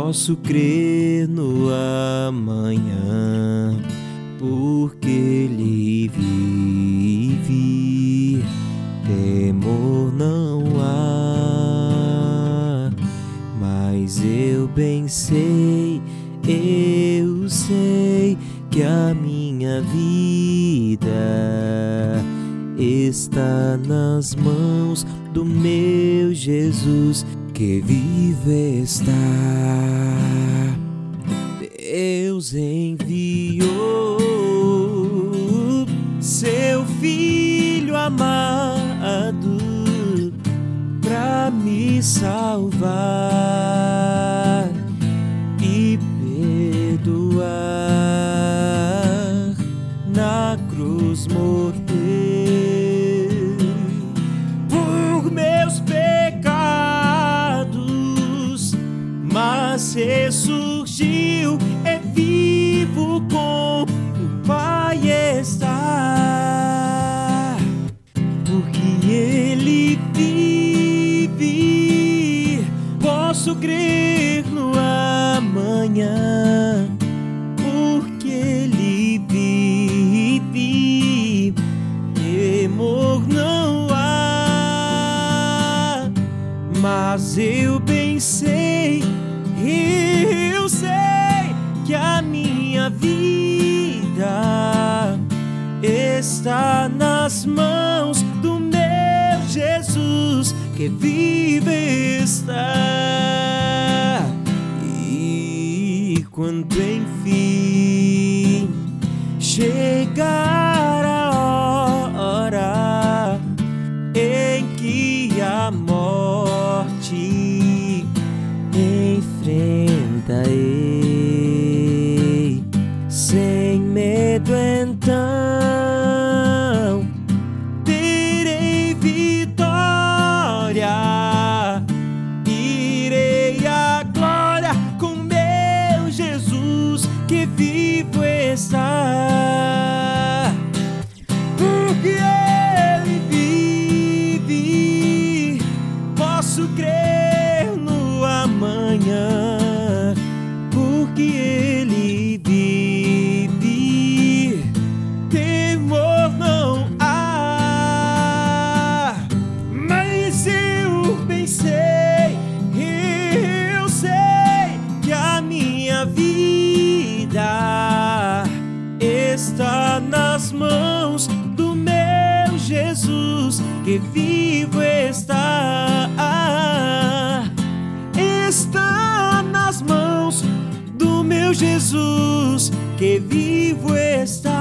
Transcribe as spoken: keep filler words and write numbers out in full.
Posso crer no amanhã, porque Ele vive. Temor não há, mas eu bem sei, eu sei que a minha vida está nas mãos do meu Jesus, que vive está. Deus enviou seu Filho amado pra me salvar e perdoar. Na cruz morreu por meus pecados, mas ressurgiu, é vivo, com o Pai está, porque Ele vive. Posso crer no amanhã, porque Ele vive. Temor não há, mas eu bem sei, eu sei que a minha vida está nas mãos do meu Jesus, que vive está. E quando enfim chegar a hora em que a morte enfrentarei, sem medo então terei vitória, irei à glória com meu Jesus, que vivo está, porque Ele vive. Posso crer no amanhã, porque Ele vive. Temor não há, mas eu bem sei, eu sei que a minha vida está nas mãos do meu Jesus, que vivo está. Está nas mãos do meu Jesus, que vivo está.